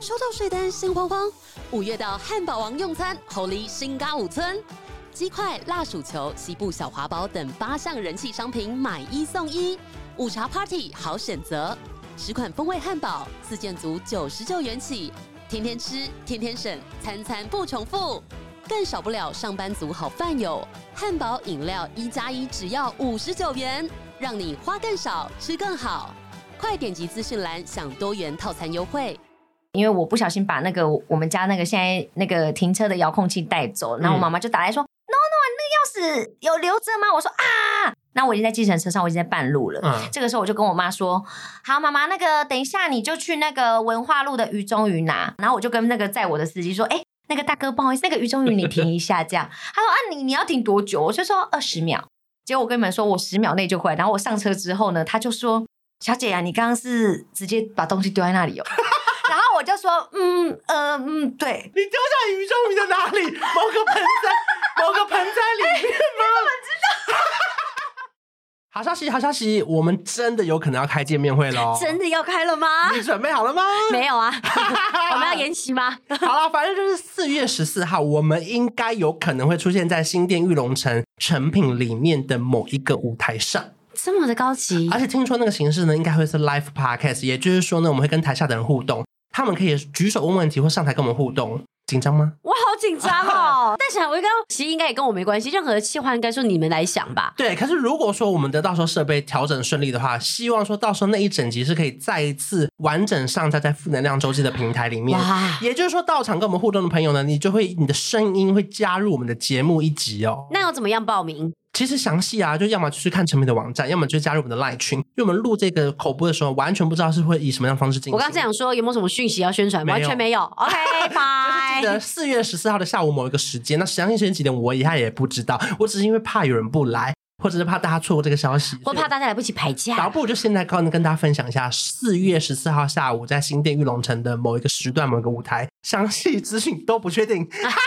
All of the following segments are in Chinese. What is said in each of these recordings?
收到税单心慌慌，5月到汉堡王用餐，猴狸新嘎5村，鸡块、辣薯球、西部小华堡等8项人气商品买1送1，午茶 Party 好选择，10款风味汉堡，4件组99元起，天天吃，天天省，餐餐不重复。更少不了上班族好饭友，汉堡饮料1+1只要59元，让你花更少，吃更好。快点击资讯栏享多元套餐优惠。 因为我不小心把那个我们家那个现在那个停车的遥控器带走，然后我妈妈就打来说、No， 你那个钥匙有留着吗？我说啊，那我已经在计程车上，我已经在半路了。这个时候我就跟我妈说，好，妈妈，那个等一下你就去那个文化路的鱼中鱼拿。然后我就跟那个载我的司机说，那个大哥，不好意思，那个鱼中鱼你停一下这样。他说啊，你要停多久？我就说20秒。结果我跟你们说，我10秒内就回来。然后我上车之后呢，他就说，小姐啊，你刚刚是直接把东西丢在那里哦。然后我就说，对。 你丢下鱼中鱼在哪里？某个盆栽里面吗？你怎么知道？好消息，好消息！我们真的有可能要开见面会咯。 真的要开了吗？ 你准备好了吗？ 没有啊。我们要延期吗？ 好了，反正就是4月14号，我们应该有可能会出现在新店玉龙城成品里面的某一个舞台上。 这么的高级， 而且听说那个形式呢，应该会是 live podcast， 也就是说呢，我们会跟台下的人互动，他们可以举手问问题或上台跟我们互动。紧张吗？ 我好紧张哦！但是我刚其实应该也跟我没关系，任何的企划应该说你们来想吧。 对，可是如果说我们的到时候设备调整顺利的话，希望说到时候那一整集是可以再一次完整上架在负能量周记的平台里面。哇！也就是说，到场跟我们互动的朋友呢，你的声音会加入我们的节目一集哦。 那要怎么样报名？ 其实详细啊，就要么就是看成品的网站，要么就是加入我们的 LINE 群。因为我们录这个口播的时候，完全不知道是会以什么样的方式进行。 我刚才想说有没有什么讯息要宣传，完全没有。OK， 拜。 就是记得4月14号的下午某一个时间，那详细时间几点我也不知道，我只是因为怕有人不来，或者是怕大家错过这个消息， 我怕大家来不及排假。 倒不如就现在跟大家分享一下4月14号下午在新店玉龙城的某一个时段某一个舞台，详细资讯都不确定。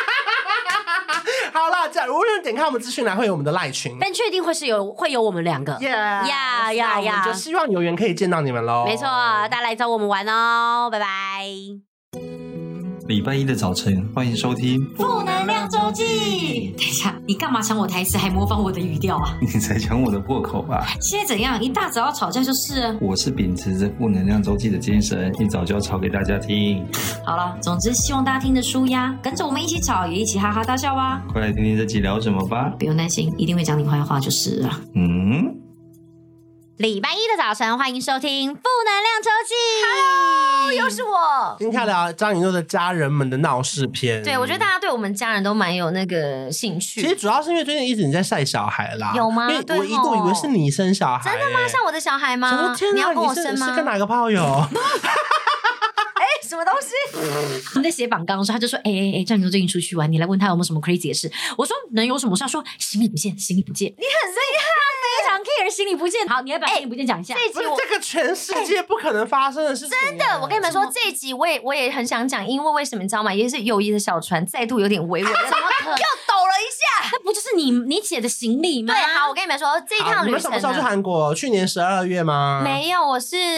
好啦，无论点开我们资讯栏会有我们的赖群， 但确定会有我们2个。 呀，我们就希望有缘可以见到你们咯。 没错，大家来找我们玩哦，拜拜。 礼拜1的早晨，欢迎收听负能量周记。 等一下，你干嘛抢我台词还模仿我的语调啊？ 你才抢我的破口吧。 现在怎样？一大早要吵架就是了。 我是秉持着负能量周记的精神，一早就要吵给大家听。 好了，总之希望大家听得舒压，跟着我们一起吵，也一起哈哈大笑吧。 快来听听这集聊什么吧。 不用担心，一定会讲你坏话就是了。礼拜1的早晨，欢迎收听负能量周记。 Hello， 又是我。 今天聊张颖诺的家人们的闹事篇。 对，我觉得大家对我们家人都蛮有那个兴趣。 其实主要是因为最近一直你在晒小孩啦。 有吗？ 因为我一度以为是你生小孩。 真的吗？像我的小孩吗？ 天哪， 你要跟我生吗？ 你是跟哪个炮友？ 什么东西？ 我们在写访纲的时候，他就说：“张颖诺最近出去玩，你来问他有没有什么 crazy 的事。”我说：“能有什么事？”他说：“行李不见，行李不见。”你很厉害，非常 care 行李不见。好，你来把行李不见讲一下。 这个全世界不可能发生的事情。 真的，我跟你们说，这一集我也很想讲，因为什么你知道吗？也是友谊的小船再度有点微微的，怎么可能又抖了一下？ 那不就是你姐的行李吗？ 对，好，我跟你们说，这一趟旅程， 你们什么时候去韩国？去年12月吗？ 没有，我是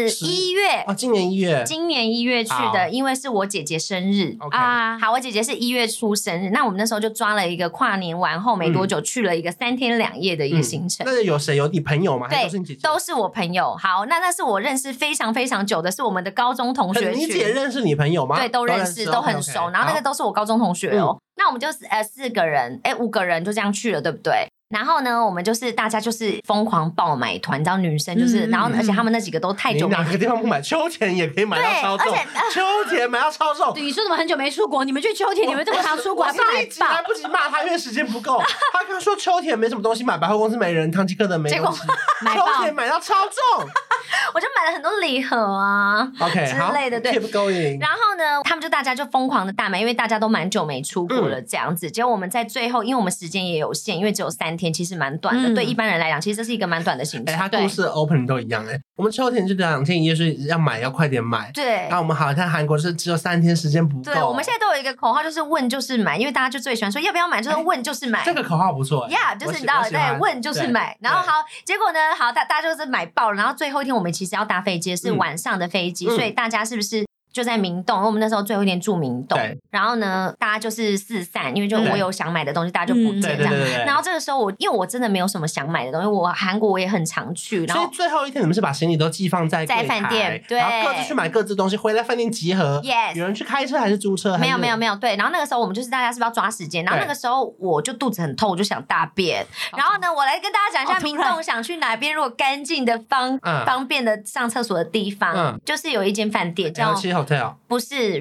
1月哦，今年1月， 今年1月去的，因为是我姐姐生日啊。好，我姐姐是1月初生日，那我们那时候就抓了一个跨年完后没多久，去了一个3天2夜的一个行程。 那有谁？有你朋友吗？ 对， 都是你姐姐， 都是我朋友。好，那是我认识非常非常久的，是我们的高中同学群。 你姐认识你朋友吗？ 对，都认识，都很熟。然后那个都是我高中同学哦。那我们就4个人，5个人就这样去了，对不对？然后呢，我们就是大家就是疯狂爆买团，你知道女生就是，然后而且他们那几个都太久， 你哪个地方不买？秋田也可以买到超重，秋田买到超重。 对，你说怎么很久没出国？你们去秋田，你们这么常出国还不买爆？ 来不及骂他，因为时间不够。他刚说秋田没什么东西买，百货公司没人，唐吉诃德没东西，秋田买到超重。 我就买了很多礼盒啊 ，OK 之类的，对。 keep going。 然后呢，他们大家就疯狂的大买，因为大家都蛮久没出国了，这样子。结果我们在最后，因为我们时间也有限，因为只有3天，其实蛮短的。对一般人来讲，其实这是一个蛮短的行程。 他故事 open 都一样我们秋田就2天1夜是要买，要快点买。 对。 然后我们好像韩国是只有3天时间不够。 对，我们现在都有一个口号，就是问就是买，因为大家就最喜欢说要不要买，就是问就是买。 这个口号不错呀，就是你知道，对，问就是买。然后好，结果呢，好，大家就是买爆了。然后最后一天我们其实要搭飞机，是晚上的飞机，所以大家是不是就在明洞，因为我们那时候最后一天住明洞，然后呢，大家就是四散，因为就我有想买的东西，大家就不见这样。然后这个时候因为我真的没有什么想买的东西，我韩国我也很常去，然后所以最后一天你们是把行李都寄放在饭店，对， 然后各自去买各自东西，回来饭店集合。 Yes， 有人去开车还是租车？ 没有，对。然后那个时候我们就是大家是不是要抓时间？然后那个时候我就肚子很痛，我就想大便。然后呢，我来跟大家讲一下明洞想去哪边，如果干净的方便的上厕所的地方，就是有一间饭店叫 LC Hotel， 不是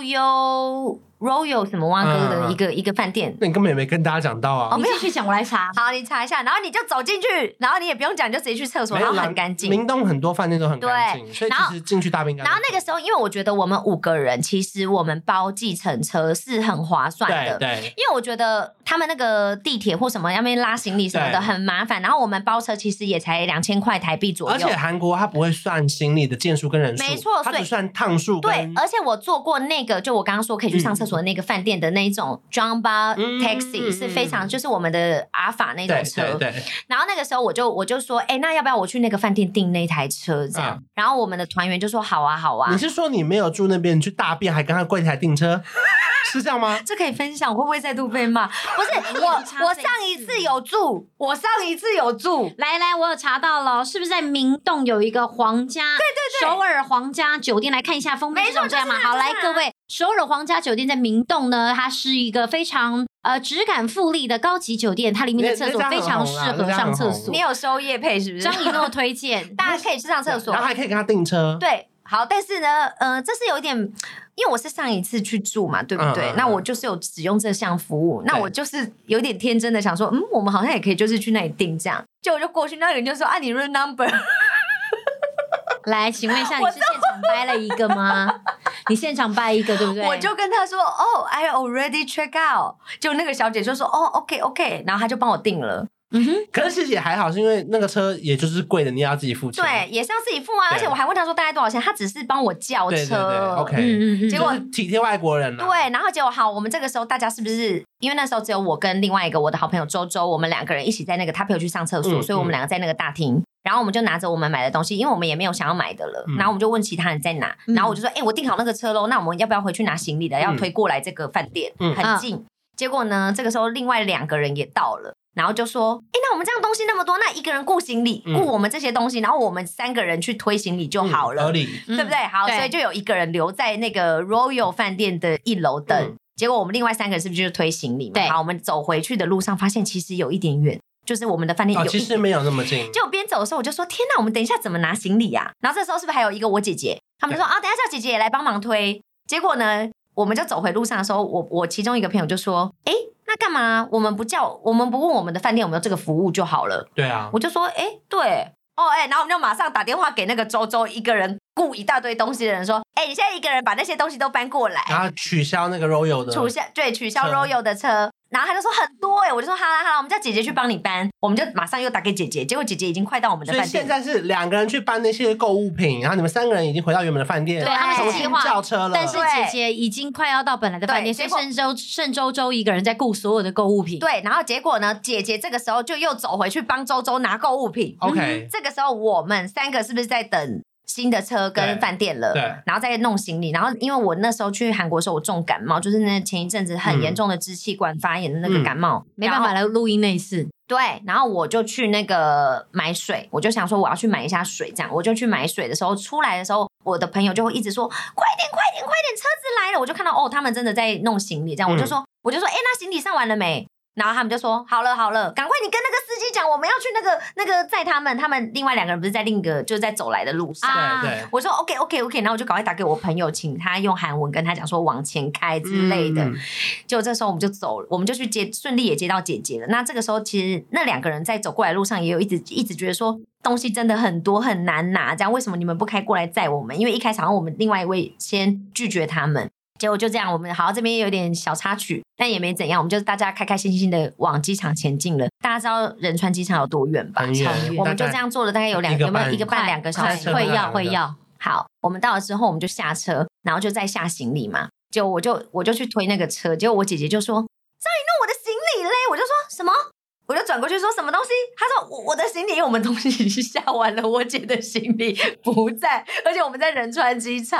Royal 什么蛙哥的一个饭店， 那你根本也没跟大家讲到啊！ 你继续讲，我来查。 好，你查一下，然后你就走进去，然后你也不用讲，你就直接去厕所，然后很干净。 明洞很多饭店都很干净，所以其实进去大便。 然后那个时候，因为我觉得我们5个人，其实我们包计程车是很划算的， 对， 因为我觉得他们那个地铁或什么要面拉行李什么的很麻烦，然后我们包车其实也才2000块台币左右。 而且韩国它不会算行李的件数跟人数， 没错， 它只算趟数。 对，而且我坐过那个，就我刚刚说可以去上厕所的那个饭店的那一种 Jumba Taxi 是非常就是我们的阿法那种车。 对。 然后那个时候我就说，那要不要我去那个饭店订那台车这样？然后我们的团员就说好啊。 你是说你没有住那边，你去大便还跟他柜台订车？是这样吗？ 这可以分享，我会不会再度被骂？不是，我上一次有住， 来，我有查到了，是不是在明洞有一个皇家？ 对， 首尔皇家酒店，来看一下封面是这样吗？好，来各位，首尔皇家酒店在明洞呢，它是一个非常质感富丽的高级酒店，它里面的厕所非常适合上厕所。 你有收业配是不是？ 张以诺推荐， 大家可以去上厕所， 然后还可以跟他订车。 对。好，但是呢，这是有点，因为我是上一次去住嘛，对不对？那我就是有使用这项服务，那我就是有点天真的想说，我们好像也可以就是去那里订这样，结果我就过去，那个人就说你 room number。 来，请问一下，你是现场掰了一个吗？你现场掰一个，对不对？ 我就跟他说I already check out， 就那个小姐就说OK， 然后他就帮我订了。 可是其实也还好，是因为那个车也就是贵的，你也要自己付钱。 对，也是要自己付啊。而且我还问他说大概多少钱，他只是帮我叫车。 对 ，OK。结果体贴外国人了。 对，然后结果好，我们这个时候大家是不是因为那时候只有我跟另外一个我的好朋友周周，我们2个人一起在那个他陪我去上厕所，所以我们2个在那个大厅。然后我们就拿着我们买的东西，因为我们也没有想要买的了。然后我们就问其他人在哪，然后我就说我订好那个车咯，那我们要不要回去拿行李的？要推过来这个饭店，很近。结果呢，这个时候另外2个人也到了。然后就说，那我们这样东西那么多，那一个人顾行李，顾我们这些东西，然后我们3个人去推行李就好了， 合理， 对不对？好，所以就有1个人留在那个 Royal 饭店的1楼等。结果我们另外3个人是不是就是推行李嘛？ 对， 好，我们走回去的路上发现其实有一点远，就是我们的饭店有其实没有那么近。 就边走的时候我就说，天哪，我们等一下怎么拿行李啊？然后这时候是不是还有一个我姐姐？他们就说等一下叫姐姐也来帮忙推。结果呢，我们就走回路上的时候，我其中一个朋友就说，那干嘛我们不问我们的饭店有没有这个服务就好了？ 对啊， 我就说对然后我们就马上打电话给那个周周一个人雇一大堆东西的人说，你现在一个人把那些东西都搬过来， 然后取消那个 Royal 的取消 Royal 的车。然后他就说很多我就说好啦，我们叫姐姐去帮你搬。我们就马上又打给姐姐，结果姐姐已经快到我们的饭店。 所以现在是2个人去搬那些购物品，然后你们3个人已经回到原本的饭店， 对，他们是计划叫车了。 但是姐姐已经快要到本来的饭店，所以剩周周一个人在顾所有的购物品。 对，然后结果呢，姐姐这个时候就又走回去帮周周拿购物品。 OK， 这个时候我们3个是不是在等新的车跟饭店了？ 对， 然后再弄行李。然后因为我那时候去韩国的时候我重感冒，就是那前一阵子很严重的支气管发炎的那个感冒， 没办法来录音那一次。 对，然后我就去那个买水，我就想说我要去买一下水，这样我就去买水的时候，出来的时候，我的朋友就会一直说快点，车子来了。我就看到他们真的在弄行李，这样我就说那行李上完了没？然后他们就说好了，赶快你跟那个司机讲，我们要去那个载他们另外2个人不是在另一个就是在走来的路上。 对， 我说 OK， 然后我就赶快打给我朋友，请他用韩文跟他讲说往前开之类的。结果这时候我们就走了，我们就去顺利也接到姐姐了。那这个时候其实那2个人在走过来的路上也有一直觉得说东西真的很多很难拿，这样为什么你们不开过来载我们？因为一开始好像我们另外一位先拒绝他们。结果就这样，我们好这边有点小插曲，但也没怎样，我们就是大家开开心心的往机场前进了。大家知道仁川机场有多远吧？ 很远， 我们就这样做了大概有没有1个半2个小时？ 会要。 好，我们到了之后我们就下车，然后就再下行李嘛。就我就去推那个车，结果我姐姐就说：“张以诺，我的行李嘞！”我就说什么？我就转过去说什么东西？他说我的行李，因为我们东西已经下完了，我姐的行李不在，而且我们在仁川机场。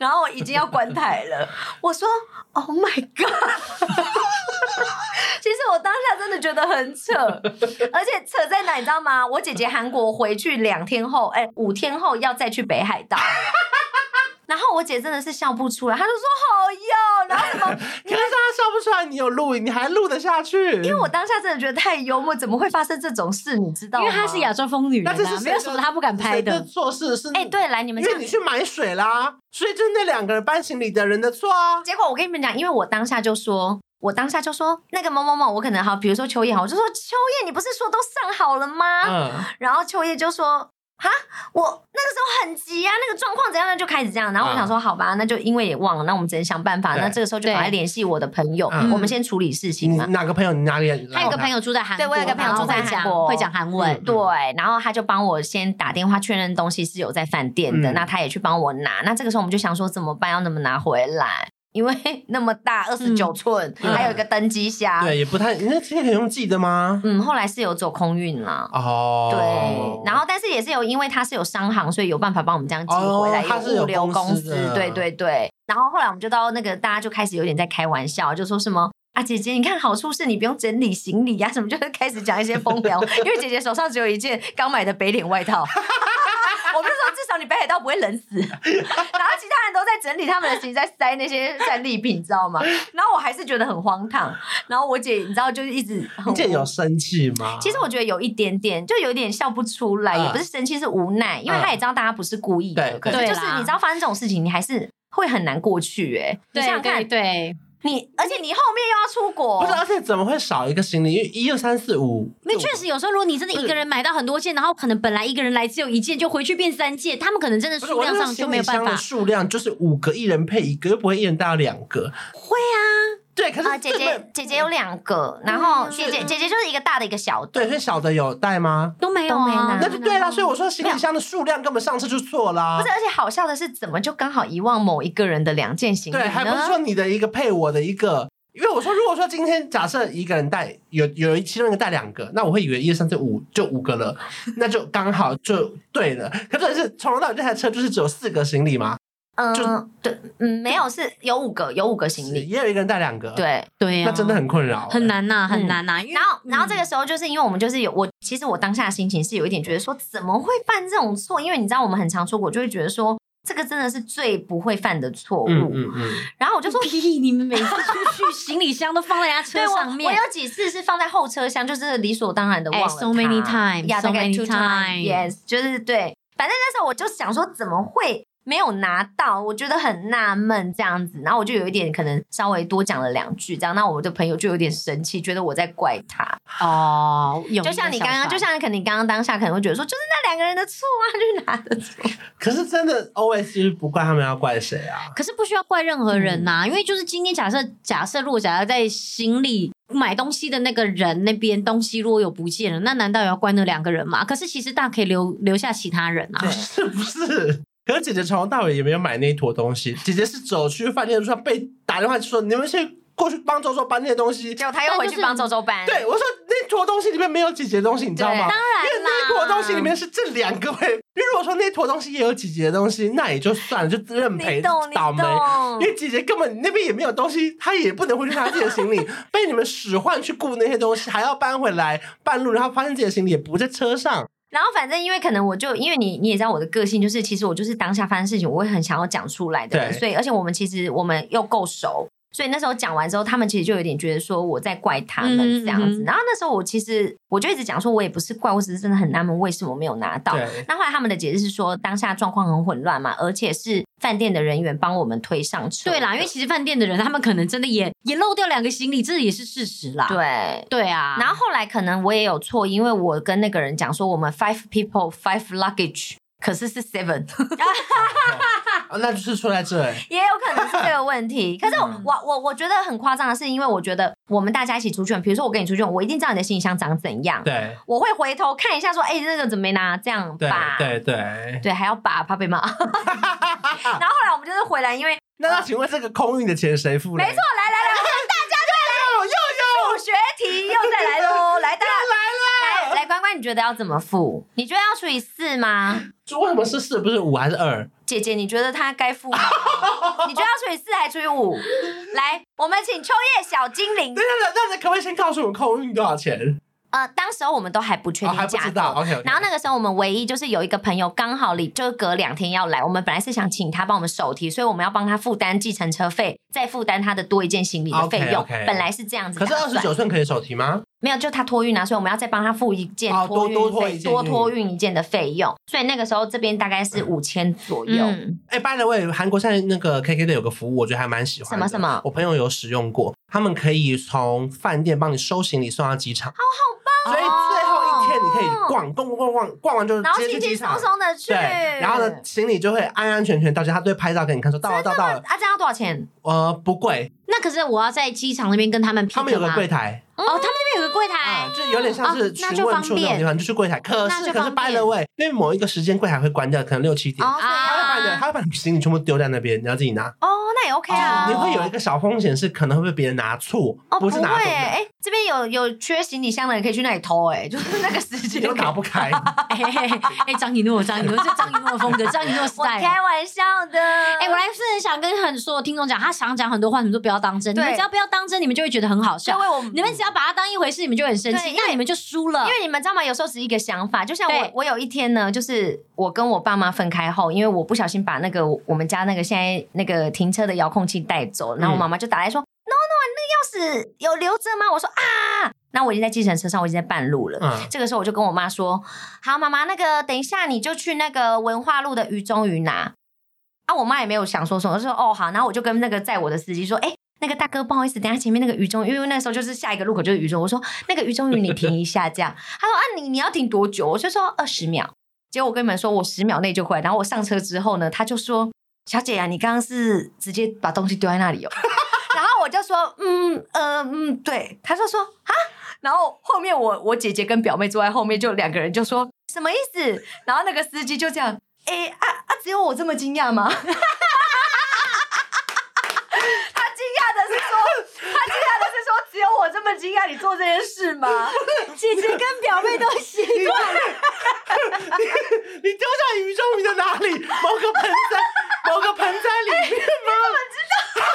然后我已经要关台了，我说 Oh my God 其实我当下真的觉得很扯，而且扯在哪你知道吗？我姐姐韩国回去2天后5天后要再去北海道然后我姐真的是笑不出来，她就说好哟，然后什么？ 可是她笑不出来，你有录影，你还录得下去？ 因为我当下真的觉得太幽默，怎么会发生这种事？你知道吗？ 因为她是亚洲风女人，那没有什么她不敢拍的。 错事是对，来你们， 因为你去买水啦，所以就是那2个人搬行李的人的错啊。 结果我跟你们讲，因为我当下就说那个某某某，我可能好，比如说秋叶好，我就说秋叶，你不是说都上好了吗？然后秋叶就说。哈，我那个时候很急啊，那个状况怎样呢？就开始这样，然后我想说，好吧，那就因为也忘了，那我们只能想办法。那这个时候就赶快联系我的朋友，我们先处理事情嘛。 哪个朋友？你哪里？ 他有个朋友住在韩国， 对，我有个朋友住在韩国， 会讲韩文。 对，然后他就帮我先打电话确认东西是有在饭店的，那他也去帮我拿。那这个时候我们就想说怎么办？要怎么拿回来？因为那么大29寸，还有一个登机箱， 对，也不太。那今天可以用寄的吗？ 后来是有走空运啦。 对， 然后但是也是有，因为他是有商行，所以有办法帮我们这样寄回来，有物流公司，对。然后后来我们就到那个，大家就开始有点在开玩笑，就说什么。姐姐，你看好处是你不用整理行李什么，就是开始讲一些风凉，因为姐姐手上只有一件刚买的北脸外套。我们就说至少你北海道不会冷死，然后其他人都在整理他们的行李，在塞那些战利品，你知道吗？然后我还是觉得很荒唐。然后我姐你知道就是一直你姐有生气吗？ 其实我觉得有一点点，就有点笑不出来，也不是生气，是无奈，因为她也知道大家不是故意的，可是就是你知道发生这种事情，你还是会很难过去你想想看， 对。 而且你后面又要出国， 不是，而且怎么会少一个行李？因为1、2、3、4、5， 那确实有时候，如果你真的一个人买到很多件，然后可能本来一个人来只有1件，就回去变3件，他们可能真的数量上就没有办法。 数量就是5个，一人配1个，又不会一人带到2个。 会啊。 对，可是姐姐有2个，然后姐姐就是一个大的一个小的。 对，所以小的有带吗？ 都没有啊， 那就对啦。所以我说行李箱的数量根本上次就错啦。 不是，而且好笑的是，怎么就刚好遗忘某一个人的2件行李呢？ 对，还不是说你的一个配我的一个。因为我说，如果说今天假设一个人带有其中一个带2个，那我会以为1、2、3、4、5就5个了，那就刚好就对了。可是从头到尾这台车就是只有4个行李吗？ 对，没有，是有5个行李， 也有一个人带2个， 对那真的很困扰， 很难呐，很难呐。 然后这个时候就是因为我们就是其实我当下的心情是有一点觉得说，怎么会犯这种错？因为你知道我们很常出国，就会觉得说。这个真的是最不会犯的错误。然后我就说， 你们每次出去行李箱都放在人家车上面。 我有几次是放在后车厢，就是理所当然的忘了它。 So many times， 大概 2 times，yes， 就是对。反正那时候我就想说，怎么会没有拿到？我觉得很纳闷这样子。然后我就有一点可能稍微多讲了2句，这样，那我的朋友就有点生气，觉得我在怪他。就像你刚刚，可能你刚刚当下可能会觉得说，就是那2个人的错啊，就是拿的错。 可是真的 OS 就是不怪他们，要怪谁啊？ 可是不需要怪任何人呐，因为就是今天假设如果在行李买东西的那个人那边东西如果有不见了，那难道也要怪那2个人吗？可是其实大家可以留下其他人啊， 是不是？可是姐姐从头到尾也没有买那一坨东西，姐姐是走去饭店的路上被打电话说你们先过去帮周周搬那些东西， 结果他又回去帮周周搬。 对，我说那坨东西里面没有姐姐的东西，你知道吗？ 当然啦， 因为那一坨东西里面是这2个因为如果说那坨东西也有姐姐的东西，那也就算了，就认赔倒霉。因为姐姐根本那边也没有东西，她也不能回去拿自己的行李，被你们使唤去顾那些东西，还要搬回来半路，然后发现自己的行李也不在车上。 然后反正因为可能因为你也知道我的个性，就是其实我就是当下发生事情我会很想要讲出来的人，所以而且我们又够熟，所以那时候讲完之后，他们其实就有点觉得说我在怪他们这样子。然后那时候我就一直讲说，我也不是怪，我只是真的很纳闷为什么没有拿到。那后来他们的解释是说，当下状况很混乱嘛，而且是饭店的人员帮我们推上车。 对啦，因为其实饭店的人他们可能真的也漏掉2个行李，这也是事实啦。对啊。 然后后来可能我也有错，因为我跟那个人讲说我们5 people 5 luggage。可是 7， 那就是出在这也有可能是这个问题。可是我觉得很夸张的是，因为我觉得我们大家一起出去，比如说我跟你出去，我一定知道你的行李箱长怎样。 对， 我会回头看一下说，那个怎么没拿？这样吧。 对， 还要把怕被骂。然后后来我们就是回来，因为那请问这个空运的钱谁付？ 没错，来，我们大家就来，数学题又再来喽，来大家来，关关那你觉得要怎么付？你觉得要除以4吗？ 为什么是4不是5还是2？ 姐姐，你觉得他该付吗？你觉得要除以4还除以5？来，我们请秋叶小精灵。 那可不可以先告诉我们空运多少钱？ 当时候我们都还不确定价格， 还不知道。OK。 然后那个时候我们唯一就是有一个朋友刚好就隔2天要来，我们本来是想请他帮我们手提，所以我们要帮他负担计程车费，再负担他的多一件行李的费用。本来是这样子。 可是29寸可以手提吗？ 没有，就他托运啊，所以我们要再帮他付一件托运费，多托运一件的费用。所以那个时候这边大概是5000左右。 by the way， 韩国现在那个 KK 的有个服务，我觉得还蛮喜欢的。 什么？ 我朋友有使用过，他们可以从饭店帮你收行李送到机场。 好棒！ 所以最后一天你可以逛完就直接去机场， 然后轻轻松松的去。 对，然后呢，行李就会安安全全到家，他都会拍照给你看，说到了。 这样要多少钱？ 不贵。 那可是我要在机场那边跟他们 pick 吗？ 他们有个柜台。 他们那边有个柜台， 就有点像是询问处那种地方，就去柜台。可是 by the way， 因为某一个时间柜台会关掉，可能6、7点，他会把你行李全部丢在那边，你要自己拿。 那也 OK 啊。 你会有一个小风险是可能会被别人拿错，不是拿走的。 这边有缺行李箱的人可以去那里偷，就是那个时间都打不开。 张以诺是张以诺的风格，张以诺 style。 我开玩笑的。 我来是很想跟所有听众讲，他想讲很多话，你们都不要当真。你们只要不要当真，你们就会觉得很好笑。你们只要把它当一回事，你们就很生气，那你们就输了。 因为你们知道吗？有时候只是一个想法，就像我有一天呢，就是我跟我爸妈分开后，因为我不小心把那个我们家那个现在那个停车的遥控器带走，然后我妈妈就打来说：“No， 你那个钥匙有留着吗？”我说：“啊。”那我已经在计程车上，我已经在半路了。这个时候我就跟我妈说：“好，妈妈，那个等一下你就去那个文化路的鱼中鱼拿。”我妈也没有想说什么，就说：“好。”然后我就跟那个载我的司机说：“那个大哥，不好意思，等一下前面那个鱼中鱼，因为那时候就是下一个路口就是鱼中，我说那个鱼中鱼你停一下这样。”他说：“你要停多久？”我就说20秒。结果我跟你们说，我10秒内就回来。然后我上车之后呢，他就说：“小姐啊，你刚刚是直接把东西丢在那里哦。”然后我就说：“对。”他就说：“啊。”然后后面我姐姐跟表妹坐在后面，就2个人就说：“什么意思？”然后那个司机就这样：“只有我这么惊讶吗？”他惊讶的是说，只有我这么惊讶，你做这件事吗？姐姐跟表妹都习惯了。 你丢下鱼中鱼的哪里？某个盆栽里面吗？ 我知道。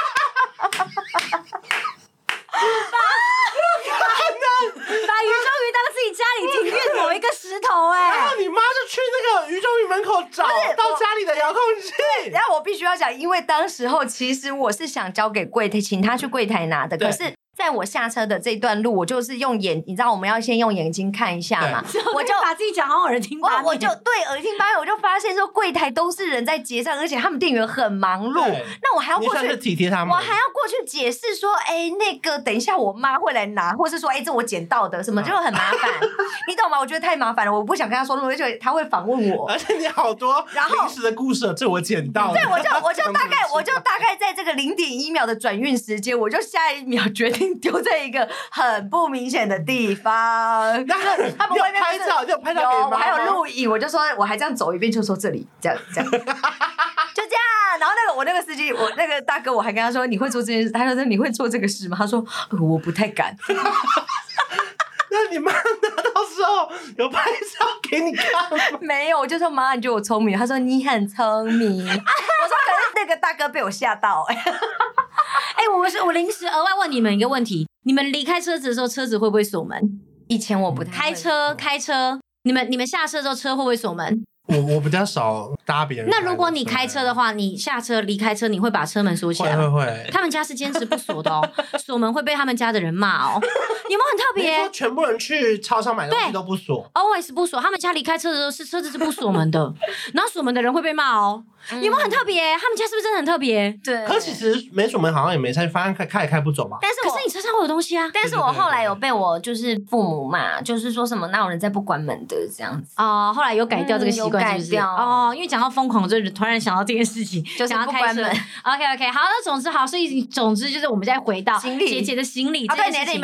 把鱼中鱼当自己家里庭院某一个石头然后你妈就去那个鱼中鱼门口找到家里的遥控器。 然后我必须要讲，因为当时候其实我是想交给柜台，请他去柜台拿的，可是在我下车的这段路，我就是用你知道我们要先用眼睛看一下嘛，我就把自己讲好耳听八面， 我就对耳听八面，我就发现说柜台都是人在结账，而且他们店员很忙碌，那我还要过去体贴他们， 我还要过去解释说，那个等一下我妈会来拿，或是说，这我捡到的什么，就很麻烦，你懂吗？我觉得太麻烦了，我不想跟他说，而且他会访问我， 而且你好多临时的故事，这我捡到的， 对，我就大概在这个0.1秒的转运时间，我就下一秒决定丢在一个很不明显的地方。他们外面拍照，你有拍照给妈妈？ 还有录影，我就说我还这样走一遍，就说这里这样，就这样。然后我那个司机，我那个大哥，我还跟他说你会做这件事，他说你会做这个事吗？他说我不太敢。 那你妈拿到时候有拍照给你看吗？ 没有，我就说妈，你觉得我聪明？他说你很聪明。我说可是那个大哥被我吓到。 我临时额外问你们一个问题：你们离开车子的时候，车子会不会锁门？ 以前我不太开车，你们下车之后，车会不会锁门？ 我比较少搭别人。 那如果你开车的话，你下车离开车，你会把车门锁起来吗？ 会。 他们家是坚持不锁的哦，锁门会被他们家的人骂哦。你们很特别。 你说全部人去超商买东西都不锁 ，always 不锁。他们家离开车的时候车子是不锁门的，然后锁门的人会被骂哦。你们很特别，他们家是不是真的很特别？ 对。 可其实没锁门好像也没差，发现开也开不走吧。 但是可是你车上会有东西啊。 但是我后来有被我就是父母骂，就是说什么哪有人在不关门的这样子。 后来有改掉这个习惯，是不是？因为讲到疯狂，就突然想到这件事情， 就是不关门。 OK， 好，那总之好，所以总之就是我们再回到姐姐的行李。 对，你们觉得是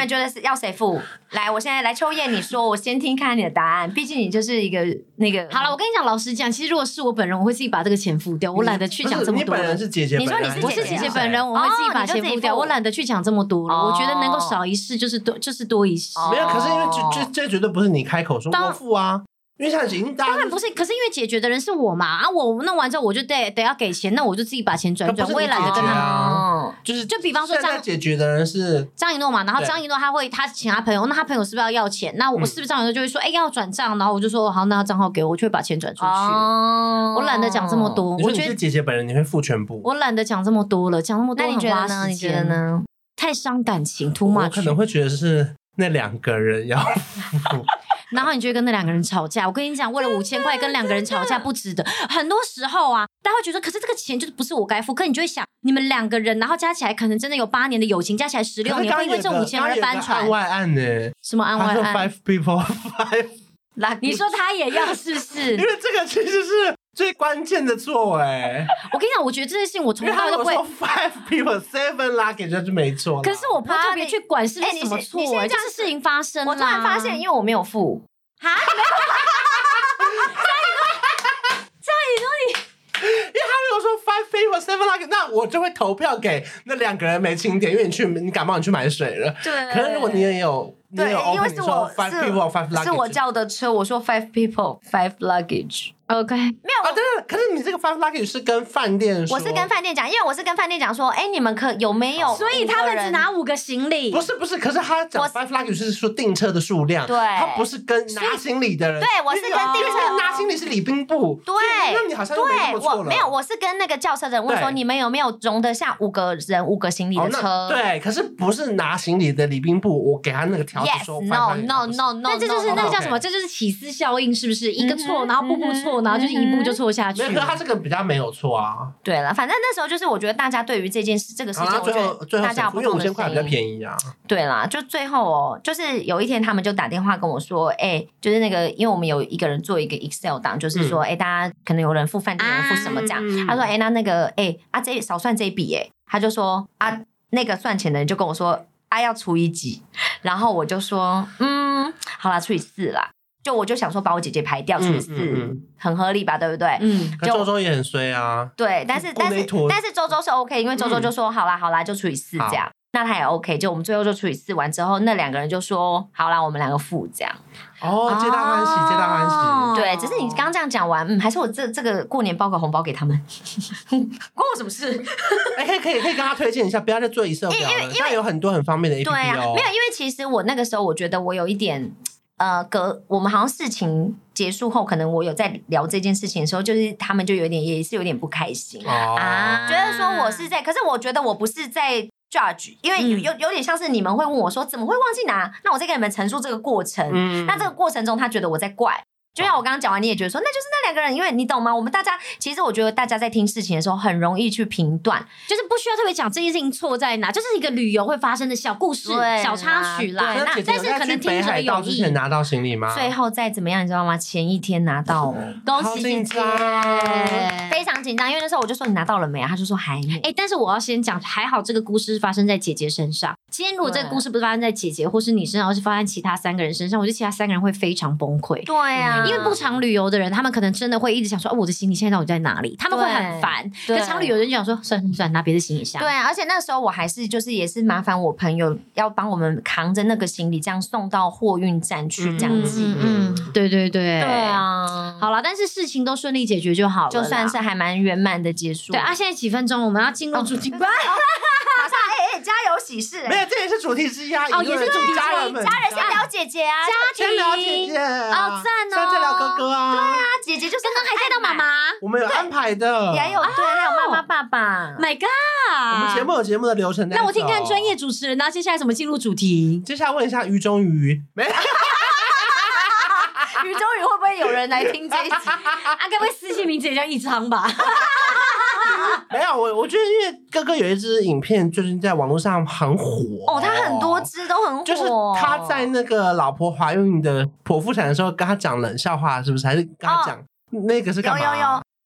要谁付？来，我现在来秋叶，你说，我先听看你的答案。毕竟你就是一个那个。 好了，我跟你讲，老实讲，其实如果是我本人，我会自己把这个钱付掉，我懒得去讲这么多。 你本人是姐姐本人， 你说你是我是姐姐本人，我会自己把钱付掉，我懒得去讲这么多了。我觉得能够少一事就是多一事。 没有，可是因为这绝对不是你开口说我付啊。因为像已经当然不是，可是因为解决的人是我嘛我弄完之后我就得要给钱，那我就自己把钱转，我也懒得跟他就比方说现在解决的人是张一诺嘛，然后张一诺他请他朋友，那他朋友是不是要钱？那我是不是张一诺就会说要转账，然后我就说好，那账号给我，我就会把钱转出去。我懒得讲这么多。 我觉得你是姐姐本人，你会付全部。 我懒得讲这么多了，讲那么多很花时间。你觉得呢？ 太伤感情 ，too much。 我可能会觉得是那2个人要付。 然后你就会跟那2个人吵架。我跟你讲，为了5000块跟2个人吵架不值得。很多时候啊，大家会觉得，可是这个钱就是不是我该付。可你就会想，你们2个人，然后加起来可能真的有8年的友情，加起来16年，会因为这5000而翻船。 案外案呢？ 什么案外案 ？5 people 5。 你说他也要是不是？ 因为这个其实是最关键的错我跟你讲，我觉得这件事情我从来都不会。 5 people 7 luggage 就是没错。 可是我不会特别去管是不是什么错就是事情发生了。 我突然发现，因为我没有付。哈， 这样你说你， 因为他如果说5 people 7 luggage，那我就会投票给那2个人没清点，因为你感冒你去买水了。 对。 可是如果你也有。 对，因为是我 5 people 5 luggage， 是我叫的车，我说5 people 5 luggage。OK， 没有对，可是你这个5 luggage 是跟饭店说， 我是跟饭店讲，因为我是跟饭店讲说，你们有没有？ 所以他们只拿5个行李。 不是，可是他讲5 luggage 是说订车的数量， 对， 他不是跟拿行李的人。 对，我是跟订车拿行李是礼宾部。 对， 那你好像没那么错了。 没有，我是跟那个轿车的人问说，你们有没有容得下5个人5个行李的车？ 对，可是不是拿行李的礼宾部，我给他那个条子说 ，No， 那这就是那个叫什么？这就是起司效应，是不是？一个错，然后步步错，然后就是一步就错下去。 没有，他这个比较没有错啊。 对了，反正那时候就是我觉得大家对于这件事、这个事情，我觉得大家有不同的声音。 5000块比较便宜啊。 对啦，就最后就是有一天他们就打电话跟我说，就是那个，因为我们有一个人做一个 Excel 档，就是说，大家可能有人付饭店，有人付什么这样。他说，那个，这少算这一笔，他就说那个算钱的人就跟我说，要除以几，然后我就说，好啦，除以4啦。我就想说把我姐姐排掉，除以4，很合理吧，对不对？ 可周周也很衰啊。 对，但是周周是 OK， 因为周周就说好啦，就除以4这样，那他也 OK。就我们最后就除以4完之后，那2个人就说好啦，我们2个付这样。 皆大欢喜，皆大欢喜。 对，只是你刚刚这样讲完，还是我这个过年包个红包给他们，关我什么事？ 可以跟他推荐一下，不要再做Excel表了，因为有很多很方便的 APP 对啊，没有，因为其实我那个时候我觉得我有一点。我们好像事情结束后，可能我有在聊这件事情的时候，就是他们就也是有点不开心觉得说我是在，可是我觉得我不是在 judge， 因为有点像是你们会问我说怎么会忘记拿，那我再跟你们陈述这个过程，那这个过程中他觉得我在怪。就像我刚刚讲完，你也觉得说，那就是那2个人，因为你懂吗？我们大家其实我觉得大家在听事情的时候，很容易去评断， 就是不需要特别讲这件事情错在哪，就是一个旅游会发生的小故事、小插曲啦。但是可能听者有意。 之前拿到行李吗？ 最后再怎么样，你知道吗？前一天拿到恭喜姐姐， 非常紧张，因为那时候我就说你拿到了没啊？他就说还没。 但是我要先讲，还好这个故事发生在姐姐身上。今天如果这个故事不是发生在姐姐或是你身上，而是发生在其他3个人身上，我觉得其他3个人会非常崩溃。 对啊。 因为不常旅游的人，他们可能真的会一直想说，我的行李现在到底在哪里？他们会很烦。可常旅游的人就想说，算拿别的行李箱。 对啊，而且那时候我还是也是麻烦我朋友要帮我们扛着那个行李，这样送到货运站去这样子。 对。 对啊。 好了，但是事情都顺利解决就好了， 就算是还蛮圆满的结束。 对啊，现在几分钟，我们要进入主题。 马上家有喜事。 没有，这也是主题之一啊。 也是主题之一。 家人先聊姐姐啊， 先聊姐姐。 赞哦。 再聊哥哥啊。 对啊，姐姐就是刚刚还带到妈妈， 我们有安排的。 还有妈妈爸爸。 My God！ 我们节目有节目的流程。 那我听看专业主持人，那接下来怎么进入主题？ 接下来问一下于中宇，没有。 于中宇会不会有人来听这一集？ 该不会私信名字也叫一昌吧？ 没有，我觉得因为哥哥有一支影片最近在网络上很火他很多支都很火， 就是他在那个老婆怀孕的剖腹产的时候跟他讲冷笑话，是不是？还是跟他讲那个是干嘛？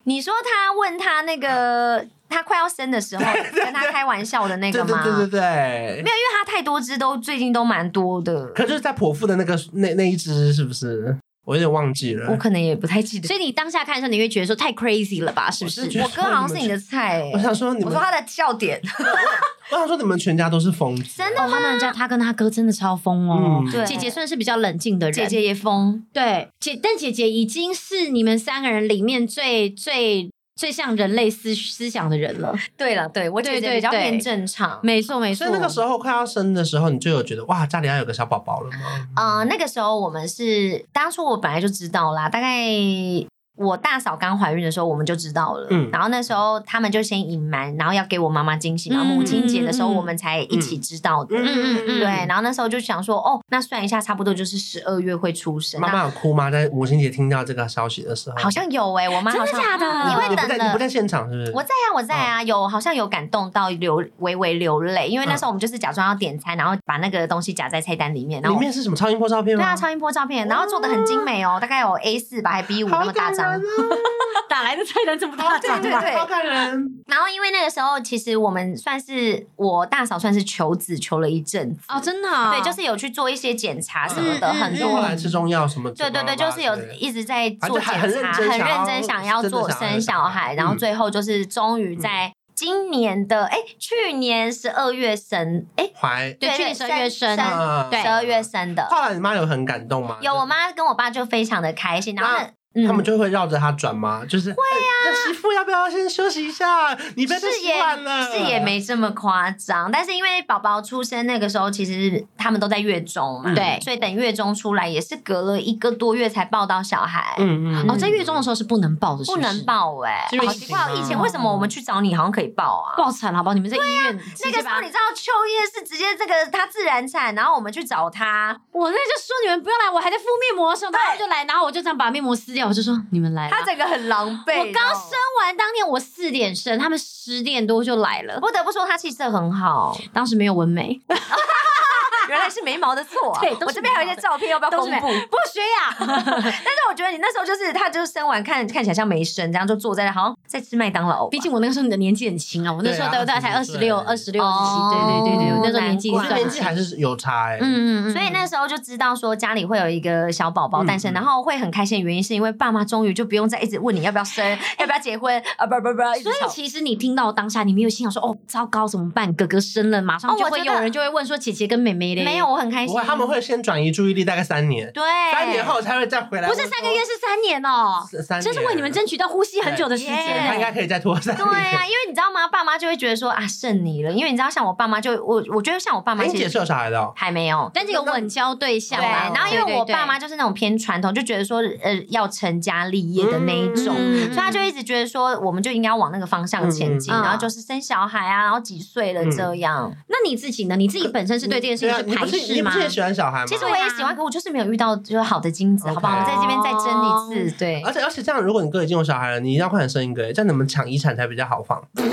你说他问他那个他快要生的时候跟他开玩笑的那个吗？ 对， 没有，因为他太多只最近都蛮多的。 可就是在剖腹的那一只是不是？我有点忘记了， 我可能也不太记得。 所以你当下看的时候，你会觉得说太 crazy 了吧？是不是？ 我哥好像是你的菜欸。 我想说你们， 我说他的笑点， 我想说你们全家都是疯子， 真的吗？ 他们家他跟他哥真的超疯哦。 对， 姐姐算是比较冷静的人， 姐姐也疯。 对，但姐姐已经是你们3个人里面最像人类思想的人了。 对了，对我姐姐比较偏正常， 没错。 所以那个时候快要生的时候，你就有觉得哇，家里要有个小宝宝了吗？ 那个时候我们是当初我本来就知道啦，大概我大嫂刚怀孕的时候我们就知道了，然后那时候他们就先隐瞒，然后要给我妈妈惊喜嘛。母亲节的时候我们才一起知道的，对。然后那时候就想说，哦，那算一下，差不多就是12月会出生。 妈妈有哭吗？在母亲节听到这个消息的时候， 好像有我妈好像真的假的？ 因为你不在现场是不是？ 我在啊，好像有感动到微微流泪，因为那时候我们就是假装要点餐，然后把那个东西夹在菜单里面，然后里面是什么超音波照片吗？ 对啊，超音波照片，然后做的很精美哦，大概有 A4 吧，还 B5 那么大张。 打来的菜单这么大张， 对， 好感人。 然后因为那个时候，其实我们我大嫂算是求子求了一阵子哦，真的， 对，就是有去做一些检查什么的，很多后来吃中药什么， 对，就是有一直在做检查，很认真想要生小孩，然后最后就是终于在今年的去年12月生， 对，去年12月生， 对，12月生的。 后来你妈有很感动吗？ 有，我妈跟我爸就非常的开心，然后他们就会绕着他转吗？就是会啊，媳妇要不要先休息一下？你被洗碗了， 是也没这么夸张，但是因为宝宝出生那个时候，其实他们都在月中嘛， 对， 所以等月中出来也是隔了1个多月才抱到小孩。 在月中的时候是不能抱的， 不能抱好奇怪，以前为什么我们去找你好像可以抱啊？ 抱惨了，好不好？你们在医院那个时候你知道秋叶是直接他自然产，然后我们去找他， 我那就说你们不用来，我还在敷面膜的时候，然后就来，然后我就这样把面膜撕掉。我就说你们来了， 他整个很狼狈。 我刚生完当天我4点生，他们10点多就来了。 不得不说他气色很好， 当时没有纹眉。 原来是眉毛的错啊！ 对， 我这边还有一些照片，要不要公布？ 不需要。 但是我觉得你那时候他就生完看起来像没生，这样就坐在那，好像在吃麦当劳。 毕竟我那个时候你的年纪很轻啊，我那时候大概才26、27，对，那时候年纪还是有差所以那时候就知道说家里会有一个小宝宝诞生，然后会很开心的原因是因为爸妈终于就不用再一直问你要不要生，要不要结婚不。 所以其实你听到当下，你没有心想说哦糟糕怎么办？哥哥生了，马上就会有人就会问说姐姐跟妹妹。 没有，我很开心。 他们会先转移注意力，大概3年， 对 ，3年后才会再回来。 不是3个月，是3年哦，3年，这是为你们争取到呼吸很久的时间。 他应该可以再拖3年。 对啊，因为你知道吗？爸妈就会觉得说啊，剩你了。因为你知道，像我爸妈我觉得像我爸妈， 你姐是有小孩的哦？ 还没有， 但是有稳交对象。 对，然后因为我爸妈就是那种偏传统，就觉得说要成家立业的那一种，所以他就一直觉得说，我们就应该往那个方向前进，然后就是生小孩啊，然后几岁了这样。 那你自己呢？你自己本身是对这件事情是排斥吗？ 你不是也喜欢小孩吗？ 其实我也喜欢，可我就是没有遇到就是好的精子，好不好？我在这边再争一次，对。 而且这样，如果你哥已经有小孩了，你一定要快点生一个，这样你们抢遗产才比较好放。因为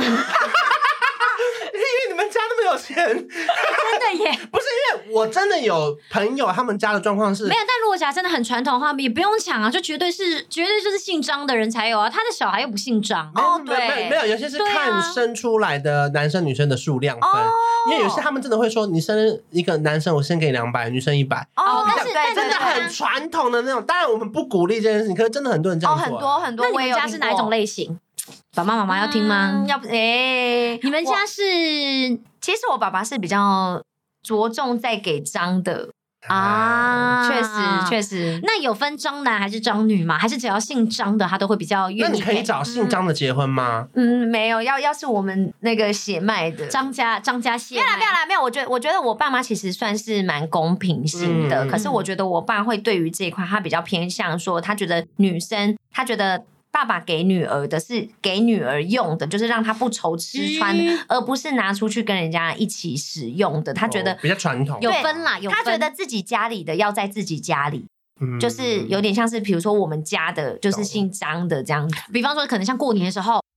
你们家那么有钱，真的耶！ 不是因为我真的有朋友，他们家的状况是没有，但如果假真的很传统的话，也不用抢啊，就绝对就是姓张的人才有啊，他的小孩又不姓张。 对， 没有，有些是看生出来的男生女生的数量分，因为有些他们真的会说，你生一个男生，我先给200，女生100。 但是真的很传统的那种，当然我们不鼓励这件事情，可是真的很多人这样做。 很多。 那你们家是哪一种类型？爸爸妈妈要听吗？ 要不你们家是？ 其实我爸爸是比较着重在给张的啊， 确实。 那有分张男还是张女吗？还是只要姓张的他都会比较愿意？ 那你可以找姓张的结婚吗？ 没有，要是我们那个血脉的张家血脉， 没有。我觉得我爸妈其实算是蛮公平性的，可是我觉得我爸会对于这一块他比较偏向说，他觉得女生，他觉得爸爸给女儿的是给女儿用的，就是让她不愁吃穿，而不是拿出去跟人家一起使用的。他觉得比较传统， 有分啦， 他觉得自己家里的要在自己家里。就是有点像是比如说我们家的就是姓张的这样子， 比方说可能像过年的时候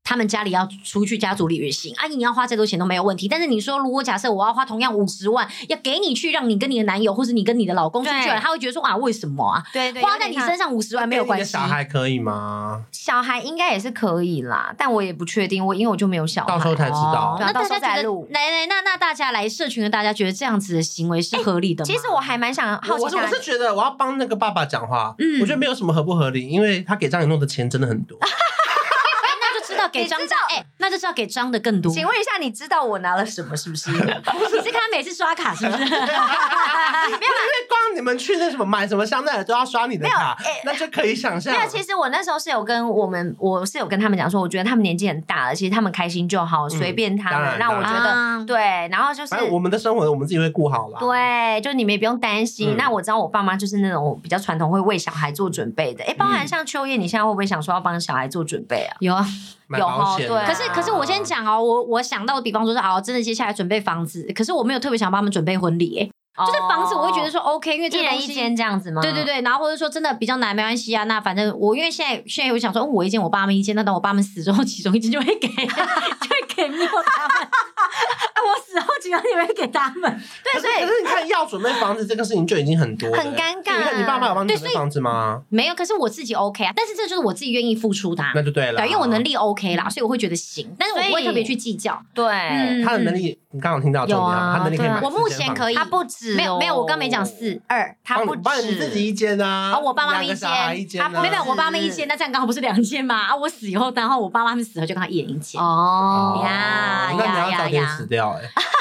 他们家里要出去家族旅行，阿姨你要花再多钱都没有问题。但是你说，如果假设我要花同样50万，要给你去让你跟你的男友或是你跟你的老公出去玩，他会觉得说啊，为什么啊？ 对对， 花在你身上50万没有关系。 小孩可以吗？ 小孩应该也是可以啦，但我也不确定，因为我就没有小孩， 到时候才知道。 那大家觉得，那大家来社群的大家觉得这样子的行为是合理的吗？ 其实我还蛮想好奇， 我是觉得我要帮那个爸爸讲话，我觉得没有什么合不合理，因为他给张以诺的钱真的很多。 知道给张的那就知道给张的更多。 请问一下，你知道我拿了什么是不是？你是看他每次刷卡是不是？ 没有，因为光你们去那什么买什么香奈儿都要刷你的卡，那就可以想象。 没有，其实我那时候是有跟我是有跟他们讲说，我觉得他们年纪很大了，其实他们开心就好，随便他们。那我觉得对，然后就是我们的生活我们自己会顾好啦。 对，就你们也不用担心。那我知道我爸妈就是那种比较传统，会为小孩做准备的。包含像秋叶，你现在会不会想说要帮小孩做准备啊？ 有啊。 有哈，对。 可是我先讲哦，我想到的比方说是真的接下来准备房子，可是我没有特别想帮他们准备婚礼就是房子我会觉得说 OK， 因为这个东西一人一间这样子吗？ 对对对，然后或者说真的比较难没关系啊，那反正我因为现在我想说，我一间我爸妈一间，那等我爸妈死之后，其中一间就会给没有他们。我死后几年也会给他们。 对，所以可是你看要准备房子这个事情就已经很多了， 很尴尬。 你看你爸妈有帮你准备房子吗？ 没有，可是我自己 OK 啊，但是这就是我自己愿意付出的， 那就对了。 对，因为我能力 OK 啦，所以我会觉得行，但是我不会特别去计较。 对， 他的能力你刚刚听到重点，他能力可以买。 我目前可以， 他不止没有，我刚没讲4、2，他不止。 帮你自己一间啊， 我爸妈一间，没有我爸妈一间，那这样刚好不是2间嘛？我死以后，然后我爸妈死后就跟他一人一间。 哦呀，那你要早点死掉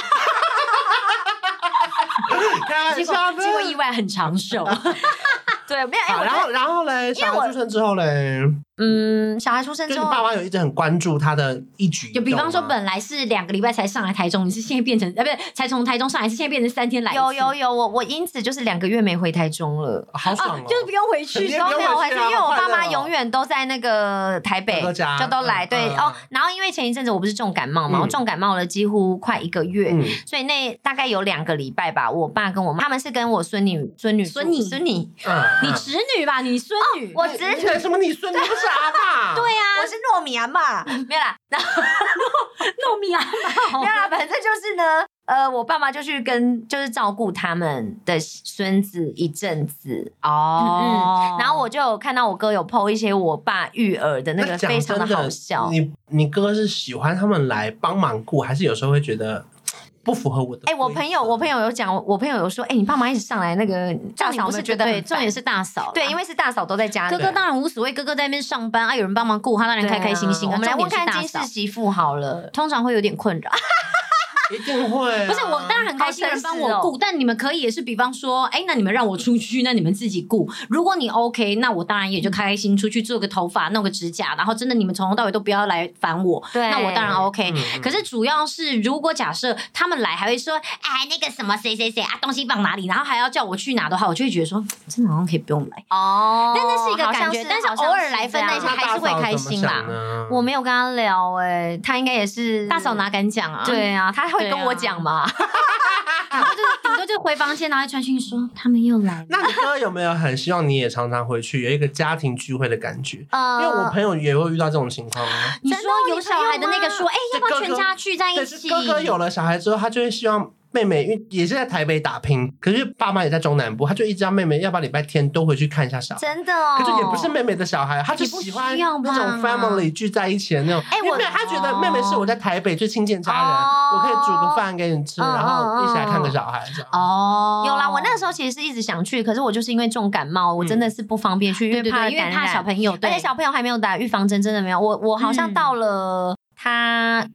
结果意外很长寿。 对，没有。 然后嘞，小孩出生之后嘞， 小孩出生之后， 就你爸妈有一直很关注他的一举一动。 就比方说，本来是2个礼拜才上来台中，你是现在变成不是才从台中上来，是现在变成3天来一次。 有，我因此就是2个月没回台中了， 好爽哦， 就是不用回去， 都没有回去，因为我爸妈永远都在那个台北，就都来。对然后因为前一阵子我不是重感冒嘛，我重感冒了几乎快1个月，所以那大概有2个礼拜吧，我爸跟我妈他们是跟我孙女，你侄女吧，你孙女， 我侄女什么？你孙女不是阿嬷？ 对啊， 我是糯米阿嬷，没有啦， 糯米阿嬷， 没有啦，反正就是呢，我爸妈就去就是照顾他们的孙子一阵子然后我就有看到我哥有 po 一些我爸育儿的那个，非常的好笑。 你哥是喜欢他们来帮忙顾，还是有时候会觉得不符合我的？ 我朋友有讲，我朋友有说，你爸妈一直上来那个大嫂， 不是觉得对，重点是大嫂， 对，因为是大嫂都在家里， 哥哥当然无所谓，哥哥在那边上班有人帮忙顾他，当然开开心心。 我们来问看金氏媳妇好了， 通常会有点困扰。 一定会， 不是我当然很开心有人帮我顾，但你们可以也是，比方说，那你们让我出去，那你们自己顾。如果你 OK， 那我当然也就开心出去做个头发、弄个指甲，然后真的你们从头到尾都不要来烦我，那我当然 OK。可是主要是，如果假设他们来还会说，那个什么谁谁谁啊，东西放哪里，然后还要叫我去拿的话，我就会觉得说，真的好像可以不用来但那是一个感觉，但是偶尔来分那些还是会开心啦。 我没有跟他聊他应该也是大嫂哪敢讲啊？ 对啊，他会跟我讲嘛。 顶多就回房间，然后传讯说他们又来了。 那你哥有没有很希望你也常常回去，有一个家庭聚会的感觉？因为我朋友也会遇到这种情况你说有小孩的那个说，要不要全家聚在一起？ 哥哥有了小孩之后，他就会希望妹妹，因为也是在台北打拼，可是爸妈也在中南部，他就一直让妹妹要不要礼拜天都回去看一下小孩。 真的可是也不是妹妹的小孩，他就喜欢那种 family 聚在一起的那种。因为他觉得妹妹是我在台北最亲近家人，我可以煮个饭给你吃，然后一起来看个小孩这样。 有啦，我那个时候其实是一直想去，可是我就是因为重感冒，我真的是不方便去，因为怕感染小朋友， 而且小朋友还没有打预防针，真的没有。我好像到了。他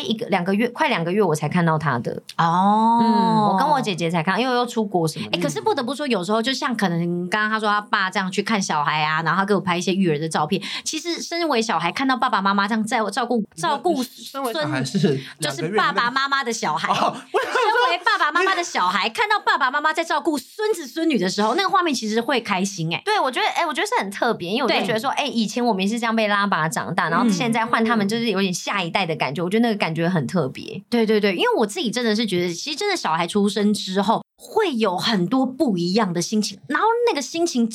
2个月，快2个月我才看到他的我跟我姐姐才看，因为又出国什么的。 可是不得不说，有时候就像可能刚刚他说他爸这样去看小孩啊，然后他给我拍一些育儿的照片。其实身为小孩，看到爸爸妈妈这样在我照顾孙，就是爸爸妈妈的小孩。身为爸爸妈妈的小孩，看到爸爸妈妈在照顾孙子孙女的时候，那个画面其实会开心对，我觉得是很特别，因为我就觉得说，以前我们也是这样被拉拔长大，然后现在换他们就是有点下一代的感觉，我觉得那个感觉很特别。 对，因为我自己真的是觉得，其实真的小孩出生之后会有很多不一样的心情，然后那个心情真的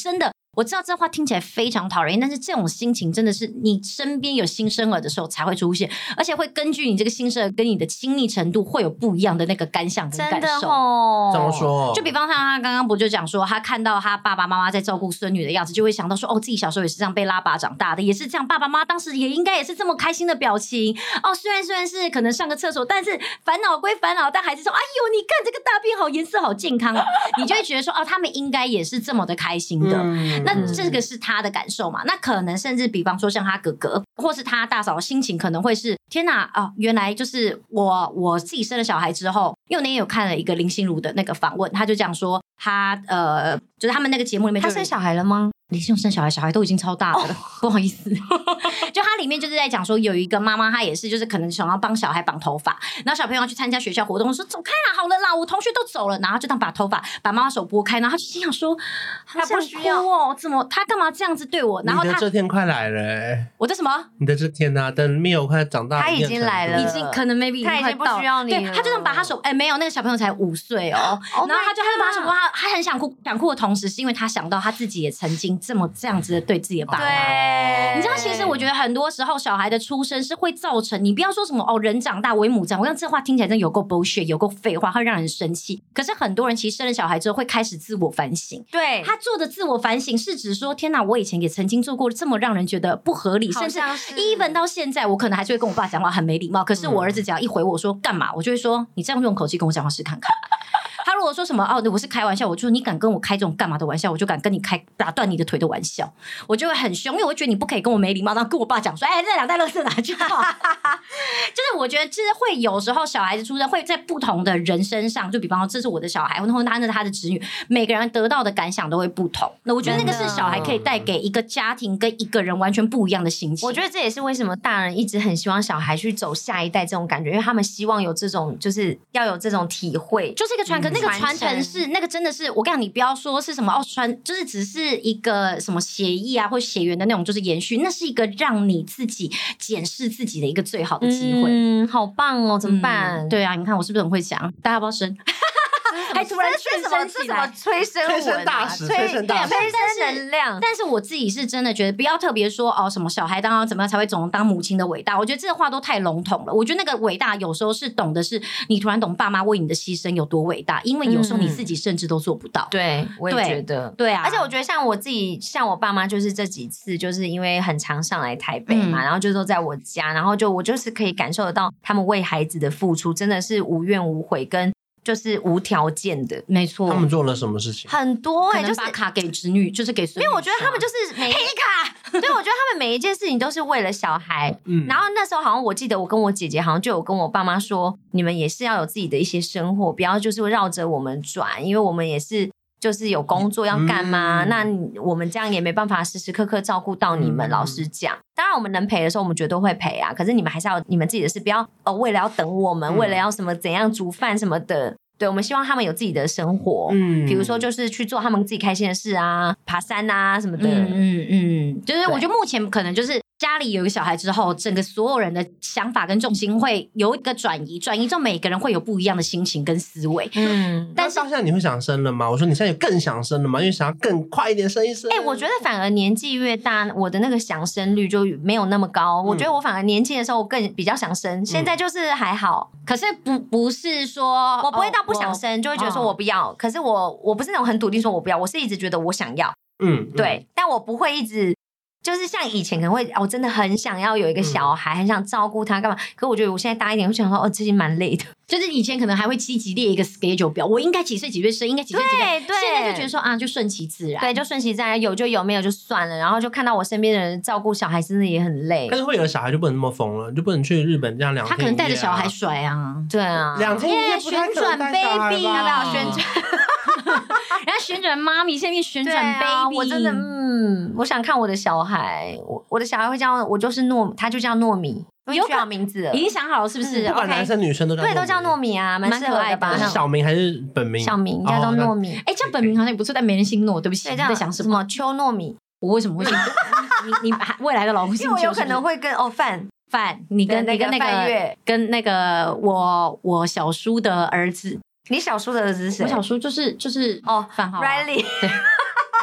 我知道这话听起来非常讨人厌，但是这种心情真的是你身边有新生儿的时候才会出现，而且会根据你这个新生儿跟你的亲密程度会有不一样的那个感想跟感受。 真的哦， 怎么说？ 就比方像他刚刚不就讲说，他看到他爸爸妈妈在照顾孙女的样子，就会想到说，哦，自己小时候也是这样被拉拔长大的，也是这样，爸爸妈妈当时也应该也是这么开心的表情。哦，虽然是可能上个厕所，但是烦恼归烦恼，但还是说，哎呦，你看这个大便好颜色好健康哦，你就会觉得说，哦，他们应该也是这么的开心的。那这个是他的感受嘛？那可能甚至比方说像他哥哥或是他大嫂的心情可能会是天哪哦，原来就是我自己生了小孩之后，因为我那天有看了一个林心如的那个访问，他就讲说他就是他们那个节目里面， 他生小孩了吗？ 林心如生小孩都已经超大了，不好意思。就他里面就是在讲说，有一个妈妈，她也是就是可能想要帮小孩绑头发，然后小朋友要去参加学校活动，说走开啦，好了啦，我同学都走了，然后就当把头发把妈妈手拨开，然后他就心想说， 他不需要哦，怎么他干嘛这样子对我？然后你的这天快来了欸， 我的什么？ 你的这天啊，等 Mio 快长大， 他已经来了， 已经可能 maybe 他已经不需要你了。 对，他就能把他手没有，那个小朋友才5岁哦，然后他就把他手拨，他很想哭的同时，是因为他想到他自己也曾经这样子的对自己的爸妈。 对， 你知道，其实我觉得很多时候小孩的出生是会造成你不要说什么哦，人长大为母长，我让这话听起来真的有够 bullshit， 有够废话，会让人生气。可是很多人其实生了小孩之后会开始自我反省， 对， 他做的自我反省是指说，天哪，我以前也曾经做过这么让人觉得不合理，甚至 even 到现在，我可能还是会跟我爸讲话很没礼貌。可是我儿子只要一回我说干嘛，我就会说你这样用口气跟我讲话试看看。他如果说什么哦，我是开玩笑，我就说你敢跟我开这种干嘛的玩笑，我就敢跟你开打断你的腿的玩笑，我就会很凶，因为我会觉得你不可以跟我没礼貌，然后跟我爸讲说，哎，这2袋垃圾拿去倒。就是我觉得，就是会有时候小孩子出生会在不同的人身上，就比方说这是我的小孩，或者那是他的侄女，每个人得到的感想都会不同。那我觉得那个是小孩可以带给一个家庭跟一个人完全不一样的心情。 我觉得这也是为什么大人一直很希望小孩去走下一代这种感觉，因为他们希望有这种，就是要有这种体会， 就是一个传承。那个传承是那个真的是，我跟你讲，你不要说是什么哦就是只是一个什么协议啊或血缘的那种，就是延续，那是一个让你自己检视自己的一个最好的机会。 好棒哦，怎么办？ 对啊，你看我是不是很会讲？大家要不要生？还突然催生起来，催生大使，催生能量。 但是我自己是真的觉得，不要特别说哦，什么小孩当怎么样才会总当母亲的伟大。我觉得这个话都太笼统了。我觉得那个伟大有时候是懂的是你突然懂爸妈为你的牺牲有多伟大，因为有时候你自己甚至都做不到。 对，我也觉得， 对啊。 而且我觉得像我自己，像我爸妈，就是这几次就是因为很常上来台北嘛，然后就都在我家，然后我就是可以感受得到他们为孩子的付出，真的是无怨无悔跟。就是无条件的， 没错。 他们做了什么事情？ 很多就是把卡给侄女，就是给孙女。 因为我觉得他们就是黑卡，对，我觉得他们每一件事情都是为了小孩。然后那时候好像我记得我跟我姐姐好像就有跟我爸妈说，你们也是要有自己的一些生活，不要就是绕着我们转，因为我们也是。就是有工作要干嘛，那我们这样也没办法时时刻刻照顾到你们。老实讲，当然我们能陪的时候，我们绝对会陪啊。可是你们还是要你们自己的事，不要为了要等我们，为了要什么怎样煮饭什么的。对，我们希望他们有自己的生活，比如说就是去做他们自己开心的事啊，爬山啊什么的。 就是我觉得目前可能就是家里有一个小孩之后，整个所有人的想法跟重心会有一个转移之后，每个人会有不一样的心情跟思维。 但是到现在你会想生了吗？我说你现在有更想生了吗？因为想要更快一点生一生。 我觉得反而年纪越大，我的那个想生率就没有那么高。我觉得我反而年轻的时候更比较想生，现在就是还好。 可是不是说我不会到不想生，就会觉得说我不要。可是我不是那种很笃定说我不要，我是一直觉得我想要。对，但我不会一直。就是像以前可能会，我真的很想要有一个小孩，很想照顾他干嘛？可我觉得我现在大一点，我想说，这些蛮累的。 就是以前可能还会积极列一个 schedule 表，我应该几岁几岁生，应该几岁几岁。 对， 现在就觉得说就顺其自然， 对，就顺其自然，有就有，没有就算了。然后就看到我身边的人照顾小孩，真的也很累。 但是会有小孩就不能那么疯了，就不能去日本这样2天1夜。 他可能带着小孩甩啊， 对啊 ，2天1夜旋转 baby， 要不要旋转？ 然后旋转妈咪，现在变旋转 baby， 我真的我想看我的小孩，我的小孩会叫我就是他就叫糯米。有取好名字了， 已经想好了是不是？ 不管男生女生都叫糯米， 对，都叫糯米啊，蛮适合的吧？ 小名还是本名？ 小名叫做糯米。 叫本名好像也不错，但没人姓糯，对不起。你在想什么？ 邱糯米。 我为什么会姓？你未来的老公姓邱？ 因为我有可能会跟范，你跟那个范月， 跟那个我小叔的儿子。 你小叔的儿子是谁？ 我小叔就是范浩 Riley。 对。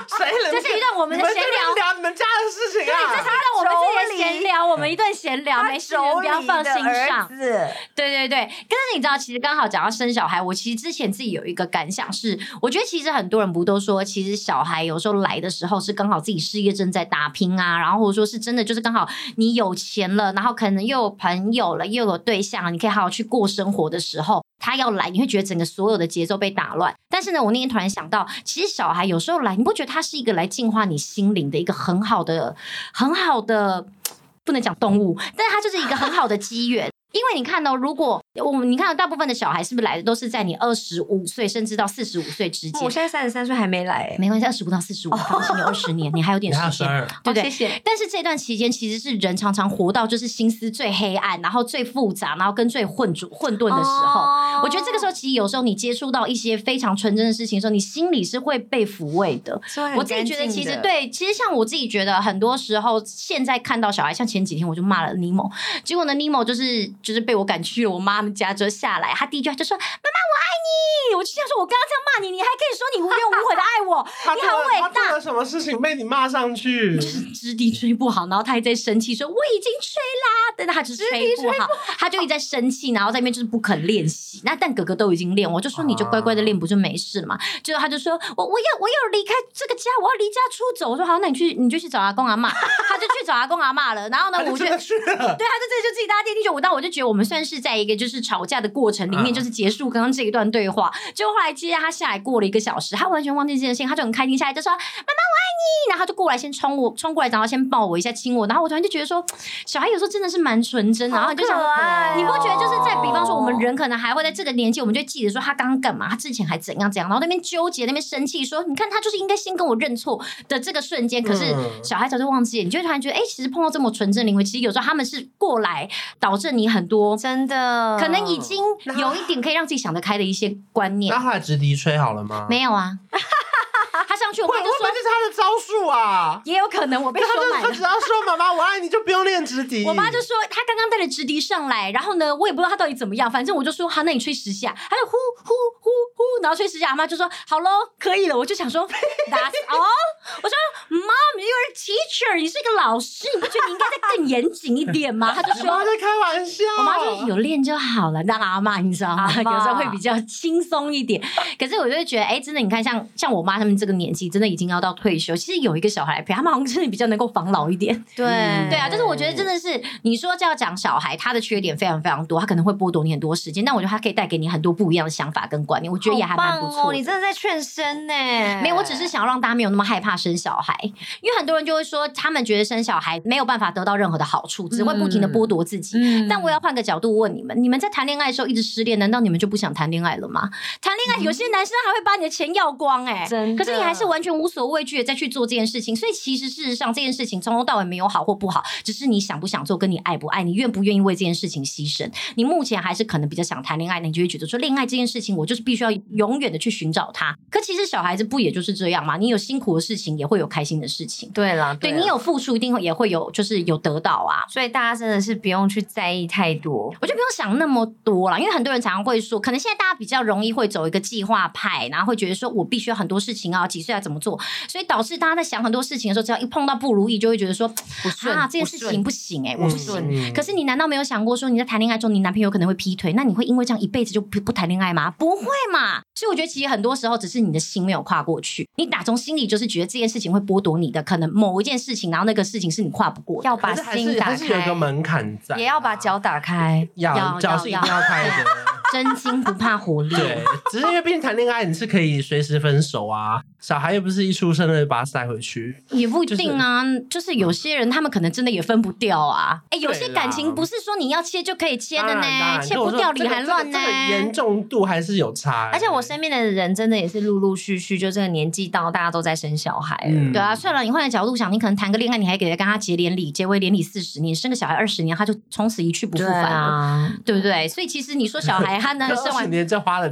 这是一段我们的闲聊， 你们家的事情啊。 对，这是一段我们自己的闲聊，我们一段闲聊，没事，不要放心上。对，但是你知道，其实刚好讲到生小孩，我其实之前自己有一个感想是，我觉得其实很多人不都说，其实小孩有时候来的时候是刚好自己事业正在打拼啊，然后或者说是真的就是刚好你有钱了，然后可能又有朋友了，又有对象了，你可以好好去过生活的时候，他要来，你会觉得整个所有的节奏被打乱。但是呢，我那天突然想到，其实小孩有时候来，你不觉得他是一个来净化你心灵的一个很好的，不能讲动物，但是他就是一个很好的机缘。因为你看哦，如果你看大部分的小孩是不是来的都是在你25岁甚至到45岁之间？ 我现在33岁还没来， 没关系，25到45，放心，有20年，你还有点时间，对不对？ 谢谢。 但是这段期间其实是人常常活到就是心思最黑暗，然后最复杂，然后跟最混沌的时候。我觉得这个时候其实有时候你接触到一些非常纯真的事情的时候，你心里是会被抚慰的。我自己觉得其实对，其实像我自己觉得很多时候，现在看到小孩，像前几天我就骂了尼莫，结果呢尼莫就是被我赶去了我妈们家之后下来，他第一句话就说：“妈妈，我爱你。”我就想说，我刚刚这样骂你，你还可以说你无怨无悔的爱我，你很伟大。 他做了什么事情被你骂上去？ 就是支笛吹不好，然后他还在生气说：“我已经吹啦。”但他就是吹不好，他就一直在生气，然后在那边就是不肯练习。但哥哥都已经练，我就说你就乖乖的练，不就没事了嘛？结果他就说：“我要离开这个家，我要离家出走。”我说：“好，那你就去找阿公阿嬷。”他就去找阿公阿嬷了。然后呢，我就对，他就自己搭电梯去。我就觉得我们算是在一个就是吵架的过程里面，就是结束刚刚这一段对话。就后来接着他下来过了1个小时，他完全忘记这件事情，他就很开心下来就说：“妈妈，我爱你。”然后他就过来先冲过来，然后先抱我一下，亲我。然后我突然就觉得说，小孩有时候真的是蛮纯真的。然后你就想，你不觉得就是在比方说我们人可能还会在这个年纪，我们就记得说他刚刚干嘛，他之前还怎样，然后那边纠结，那边生气，说你看他就是应该先跟我认错的这个瞬间。可是小孩早就忘记了，你就突然觉得，其实碰到这么纯真灵魂，其实有时候他们是过来导致你很多真的可能已经有一点可以让自己想得开的一些观念。 那后来直笛吹好了吗？ 没有啊。他上去，我妈就说这是他的招数啊， 也有可能我被收买了。 他只要说妈妈我爱你，就不用练直笛。 我妈就说他刚刚带了直笛上来，然后呢，我也不知道他到底怎么样，反正我就说好，那你吹10下，他就呼呼呼呼，然后吹10下，阿妈就说好咯，可以了。我就想说 That's all。我说 Mom, you're a teacher， 你是一个老师，你不觉得你应该再更严谨一点吗？他就说你妈在开玩笑。 我妈说有练就好了，让阿妈你知道吗？有时候会比较轻松一点。可是我就会觉得，真的，你看像我妈他们这个年纪，真的已经要到退休，其实有一个小孩来陪他们，好像真的比较能够防老一点。 对啊，就是我觉得真的是，你说就要讲小孩，他的缺点非常非常多，他可能会剥夺你很多时间，但我觉得他可以带给你很多不一样的想法跟观念，我觉得也还蛮不错。 你真的在劝生呢？ 没有，我只是想要让大家没有那么害怕生小孩，因为很多人就会说，他们觉得生小孩没有办法得到任何的好处，只会不停的剥夺自己。但我要换个角度问你们在谈恋爱的时候一直失恋，难道你们就不想谈恋爱了吗？谈恋爱有些男生还会把你的钱要光可是你还是完全无所畏惧的再去做这件事情。所以其实事实上这件事情从头到尾没有好或不好，只是你想不想做跟你爱不爱，你愿不愿意为这件事情牺牲。你目前还是可能比较想谈恋爱，你就会觉得说恋爱这件事情我就是必须要永远的去寻找它。可其实小孩子不也就是这样吗？你有辛苦的事情也会有开心的事情。 对啦， 对你有付出一定也会有就是有得到啊。 所以大家真的是不用去在意太多， 我就不用想那么多啦。因为很多人常常会说，可能现在大家比较容易会走一个计划派，然后会觉得说我必须要很多事情啊，几岁要怎么做，所以导致大家在想很多事情的时候，只要一碰到不如意就会觉得说不顺这件事情不行我不行。可是你难道没有想过说你在谈恋爱中你男朋友可能会劈腿，那你会因为这样一辈子就不谈恋爱吗？不会嘛。所以我觉得其实很多时候只是你的心没有跨过去，你打从心里就是觉得这件事情会剥夺你的可能某一件事情，然后那个事情是你跨不过的， 要把心打开， 还是有一个门槛在， 也要把脚打开， 脚是一定要开的。 真金不怕火炼。 对，只是因为毕竟谈恋爱你是可以随时分手啊，小孩又不是一出生就把他塞回去， 也不一定啊。就是有些人他们可能真的也分不掉啊。有些感情不是说你要切就可以切的呢，切不掉理还乱呢。 严重度还是有差。 而且我身边的人真的也是陆陆续续，就这个年纪到，大家都在生小孩了。 对啊，算了，你换个角度想，你可能谈个恋爱，你还给他跟他结连理，结为连理40年，生个小孩20年，他就从此一去不复返了，对不对？所以其实你说小孩他呢，生完 20年就花了钱，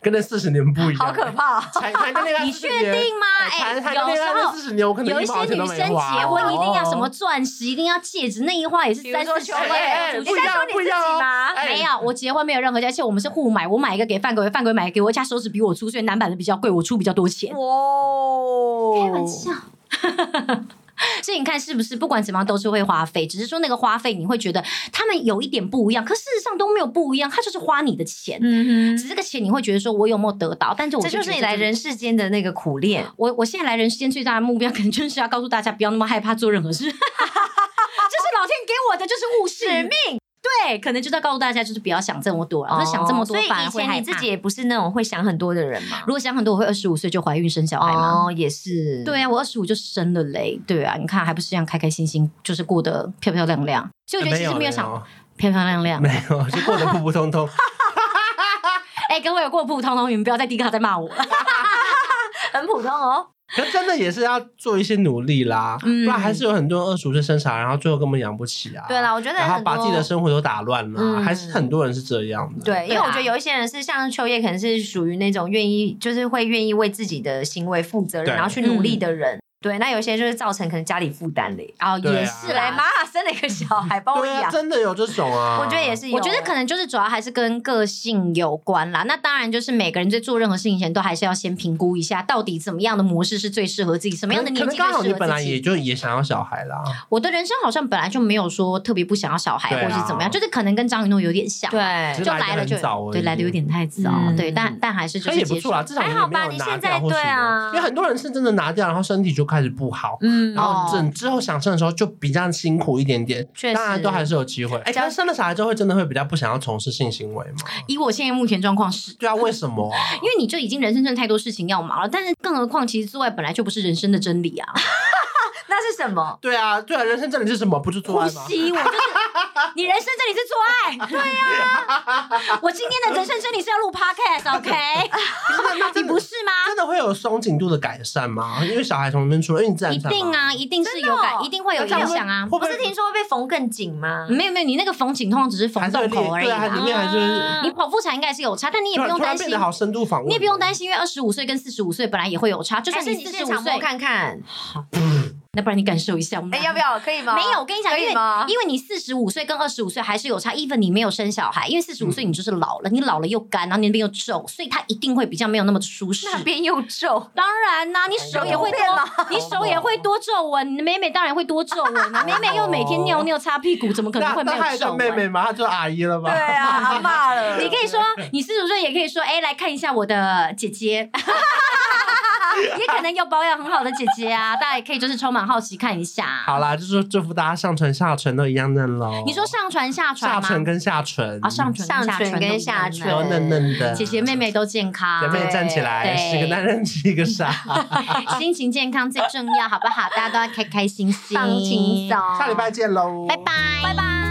跟那40年不一样， 好可怕！ 谈个恋爱， 你确定吗？ 谈个恋爱40年，我可能有一些女生结婚一定要什么钻石，一定要戒指，那一花也是30-40万。 不一样，不一样吗？ 没有，我结婚没有任何价，而且我们是互买，我买一个给范鬼，范鬼买一个给我，家手指比我粗，所以男版的比较贵，我出比较多钱。 哇， 开玩笑。所以你看是不是不管怎么样都是会花费，只是说那个花费你会觉得他们有一点不一样，可事实上都没有不一样，他就是花你的钱，只是这个钱你会觉得说我有没有得到，但是这就是你来人世间的那个苦练。 我现在来人世间最大的目标可能就是要告诉大家不要那么害怕做任何事，这是老天给我的就是务实使命。对，可能就是要告诉大家，就是不要想这么多了，就想这么多反而会害怕。 所以以前你自己也不是那种会想很多的人嘛？ 如果想很多，我会25岁就怀孕生小孩吗？ 哦，也是。 对啊，我25就生了嘞。对啊，你看还不是这样开开心心，就是过得漂漂亮亮。所以我觉得其实没有想漂漂亮亮， 没有，就过得普普通通。 各位有过普普通通，你们不要在Dcard再骂我了， 很普通哦。 可真的也是要做一些努力啦，不然还是有很多人25岁生小孩，然后最后根本养不起啊。 对啦，我觉得然后把自己的生活都打乱了，还是很多人是这样的。 对，因为我觉得有一些人是像秋叶，可能是属于那种愿意，就是会愿意为自己的行为负责任，然后去努力的人。对，那有些就是造成可能家里负担嘞。 也是啦， 妈生了一个小孩，帮我养， 真的有这种啊。 我觉得也是有， 我觉得可能就是主要还是跟个性有关啦。那当然就是每个人在做任何事情前，都还是要先评估一下，到底怎么样的模式是最适合自己，什么样的年纪最适合自己。可能刚好你本来也想要小孩啦。 我的人生好像本来就没有说特别不想要小孩，或者是怎么样，就是可能跟张雨诺有点像， 对， 就来了就对，来的有点太早，对，但还是就是也不错啦，至少还好吧？你现在对啊， 因为很多人是真的拿掉，然后身体就开始不好。然后之后想生的时候就比较辛苦一点点，当然都还是有机会。可是生了小孩之后真的会比较不想要从事性行为吗？ 以我现在目前状况是。 对啊，为什么啊？ 因为你就已经人生真的太多事情要忙了，但是更何况其实做爱本来就不是人生的真理啊。 那是什么？ 对啊，人生真理是什么？不就做爱吗？ 呼吸，我就是你人生真理是做爱。对啊，我今天的人生真理是要录 podcast，OK？ 你不是吗？ 真的会有松紧度的改善吗？因为小孩从那边出来，因为你自然产嘛。 一定啊，一定是有改，一定会有影响啊。 不是听说会被缝更紧吗？ 没有，你那个缝紧通常只是缝洞口而已， 对，里面还是你剖腹产应该是有差，但你也不用担心。 好深度访问， 你也不用担心，因为25岁跟45岁本来也会有差，就算你45岁看看。 那不然你感受一下， 要不要？可以吗？ 没有，我跟你讲，因为你45岁跟25岁还是有差 ，even 你没有生小孩，因为45岁你就是老了，你老了又干，然后你那边又皱，所以它一定会比较没有那么舒适。 那边又皱， 当然啦，你手也会多，你手也会多皱纹，你的妹妹当然会多皱纹啊，妹妹又每天尿尿擦屁股，怎么可能会没有皱纹？ 妹妹嘛，她就阿姨了吧？ 对啊，阿嬷了。 你可以说你45岁，也可以说来看一下我的姐姐。也可能有保养很好的姐姐啊，大家也可以就是充满好奇看一下。 好啦，就是说祝福大家上唇下唇都一样嫩咯。 你说上唇下唇吗？ 下唇跟下唇啊，上唇跟下唇都嫩嫩的， 姐姐妹妹都健康， 姐妹站起来，10个男人7个傻， 心情健康最重要，好不好？大家都要开开心心， 放轻松。 下礼拜见喽， 拜拜， 拜拜。